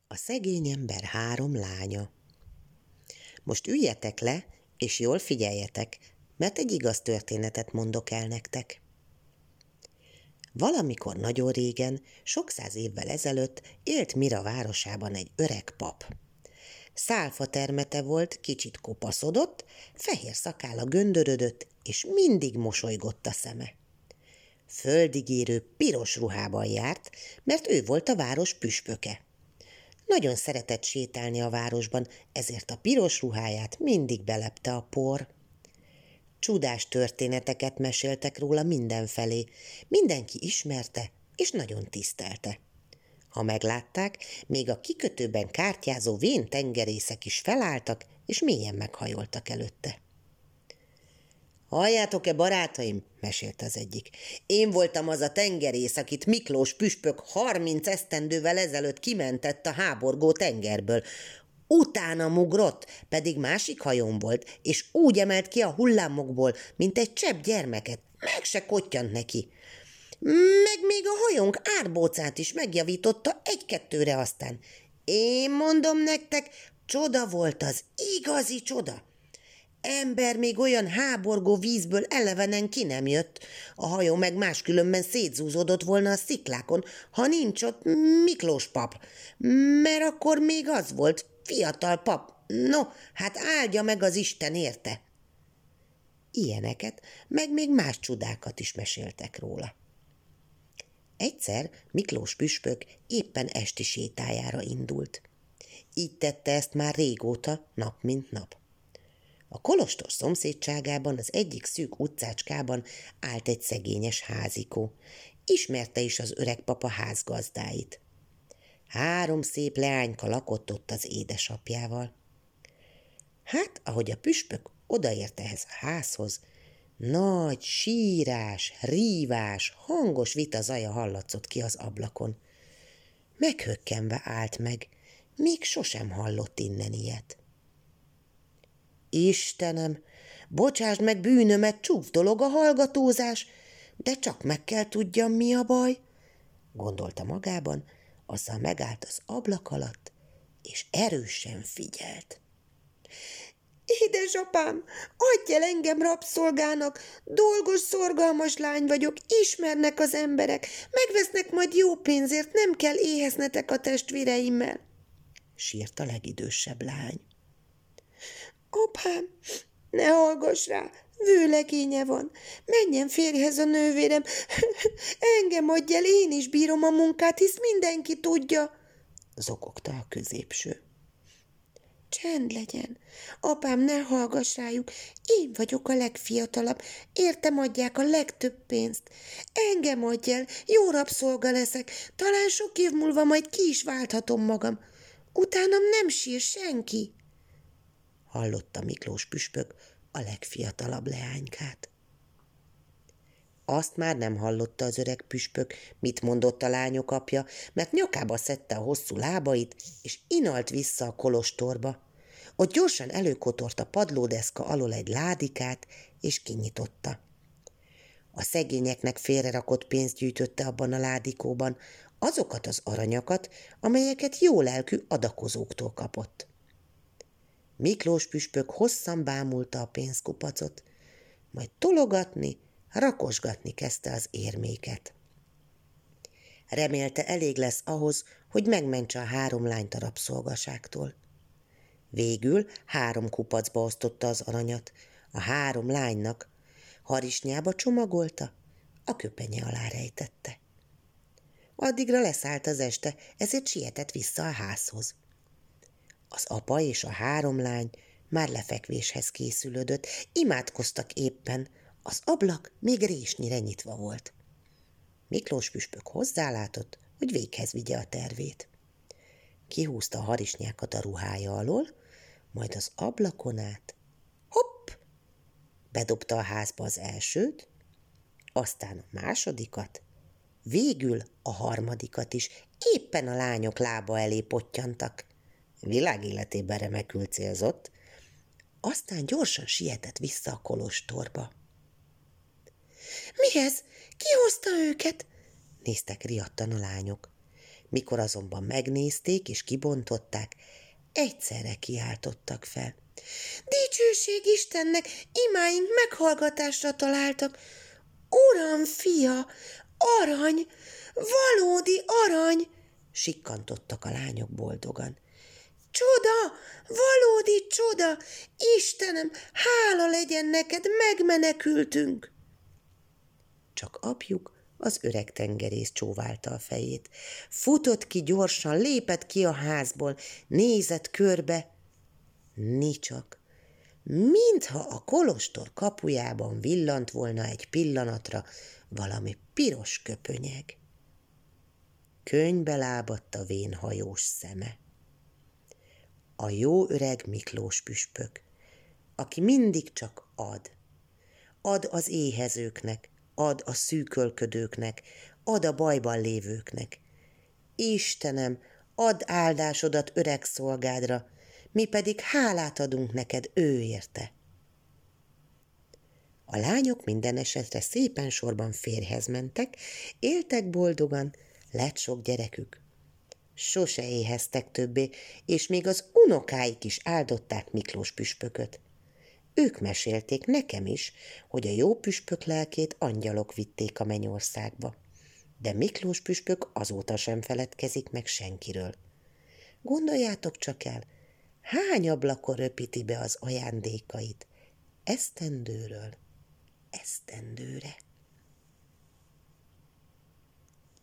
A szegény ember 3 lánya. Most üljetek le, és jól figyeljetek, mert egy igaz történetet mondok el nektek. Valamikor nagyon régen, sok száz évvel ezelőtt élt Mira városában egy öreg pap. Szálfa termete volt, kicsit kopaszodott, fehér szakálla göndörödött, és mindig mosolygott a szeme. Földigérő piros ruhában járt, mert ő volt a város püspöke. Nagyon szeretett sétálni a városban, ezért a piros ruháját mindig belepte a por. Csodás történeteket meséltek róla mindenfelé, mindenki ismerte és nagyon tisztelte. Ha meglátták, még a kikötőben kártyázó vén tengerészek is felálltak, és mélyen meghajoltak előtte. Halljátok-e, barátaim, mesélt az egyik. Én voltam az a tengerész, akit Miklós püspök 30 esztendővel ezelőtt kimentett a háborgó tengerből. Utána ugrott, pedig másik hajón volt, és úgy emelt ki a hullámokból, mint egy csepp gyermeket. Meg se kottyant neki. Meg még a hajónk árbócát is megjavította 1-2-re aztán. Én mondom nektek, csoda volt az, igazi csoda. Ember még olyan háborgó vízből elevenen ki nem jött. A hajó meg máskülönben szétzúzódott volna a sziklákon, ha nincs ott Miklós pap. Mert akkor még az volt, fiatal pap. No, hát áldja meg az Isten érte. Ilyeneket, meg még más csodákat is meséltek róla. Egyszer Miklós püspök éppen esti sétájára indult. Így tette ezt már régóta, nap mint nap. A kolostor szomszédságában, az egyik szűk utcácskában állt egy szegényes házikó. Ismerte is az öreg papa házgazdáit. 3 szép leányka lakott ott az édesapjával. Hát, ahogy a püspök odaért ehhez a házhoz, nagy sírás, rívás, hangos vita zaja hallatszott ki az ablakon. Meghökkenve állt meg, még sosem hallott innen ilyet. Istenem, bocsásd meg bűnömet, csúf dolog a hallgatózás, de csak meg kell tudjam, mi a baj, gondolta magában, azzal megállt az ablak alatt, és erősen figyelt. Édesapám, adj el engem rabszolgának, dolgos, szorgalmas lány vagyok, ismernek az emberek, megvesznek majd jó pénzért, nem kell éheznetek a testvéreimmel, sírt a legidősebb lány. Apám, ne hallgass rá, vőlegénye van, menjen férjhez a nővérem, engem adj el, én is bírom a munkát, hisz mindenki tudja, zokogta a középső. Csend legyen, apám, ne hallgass rájuk, én vagyok a legfiatalabb, értem adják a legtöbb pénzt. Engem adj el, jó rabszolga leszek, talán sok év múlva majd ki is válthatom magam. Utánam nem sír senki, hallotta Miklós püspök a legfiatalabb leánykát. Azt már nem hallotta az öreg püspök, mit mondott a lányok apja, mert nyakába szedte a hosszú lábait, és inalt vissza a kolostorba. Ott gyorsan előkotort a padlódeszka alól egy ládikát, és kinyitotta. A szegényeknek félrerakott pénzt gyűjtötte abban a ládikóban, azokat az aranyakat, amelyeket jó lelkű adakozóktól kapott. Miklós püspök hosszan bámulta a pénzkupacot, majd tologatni, rakosgatni kezdte az érméket. Remélte, elég lesz ahhoz, hogy megmentse a 3 lányt a rabszolgaságtól. Végül 3 kupacba osztotta az aranyat, a 3 lánynak, harisnyába csomagolta, a köpenye alá rejtette. Addigra leszállt az este, ezért sietett vissza a házhoz. Az apa és a 3 lány már lefekvéshez készülődött, imádkoztak éppen, az ablak még résnyire nyitva volt. Miklós püspök hozzálátott, hogy véghez vigye a tervét. Kihúzta a harisnyákat a ruhája alól, majd az ablakon át, hopp, bedobta a házba az elsőt, aztán a másodikat, végül a harmadikat is, éppen a lányok lába elé pottyantak. Világéletében remekül célzott, aztán gyorsan sietett vissza a kolostorba. Mi ez? Ki hozta őket? Néztek riadtan a lányok. Mikor azonban megnézték és kibontották, egyszerre kiáltottak fel. Dicsőség Istennek, imáink meghallgatásra találtak. Uram, fia, arany, valódi arany, sikkantottak a lányok boldogan. Csoda, valódi csoda, Istenem, hála legyen neked, megmenekültünk. Csak apjuk, az öreg tengerész csóválta a fejét. Futott ki gyorsan, lépett ki a házból, nézett körbe. Nicsak, mintha a kolostor kapujában villant volna egy pillanatra valami piros köpönyeg. Könnybe lábadt a vén hajós szeme. A jó öreg Miklós püspök, aki mindig csak ad. Ad az éhezőknek, ad a szűkölködőknek, ad a bajban lévőknek. Istenem, add áldásodat öreg szolgádra, mi pedig hálát adunk neked ő érte. A lányok minden esetre szépen sorban férjhez mentek, éltek boldogan, lett sok gyerekük. Sose éheztek többé, és még az unokáik is áldották Miklós püspököt. Ők mesélték nekem is, hogy a jó püspök lelkét angyalok vitték a mennyországba. De Miklós püspök azóta sem feledkezik meg senkiről. Gondoljátok csak el, hány ablakon röpíti be az ajándékait esztendőről esztendőre.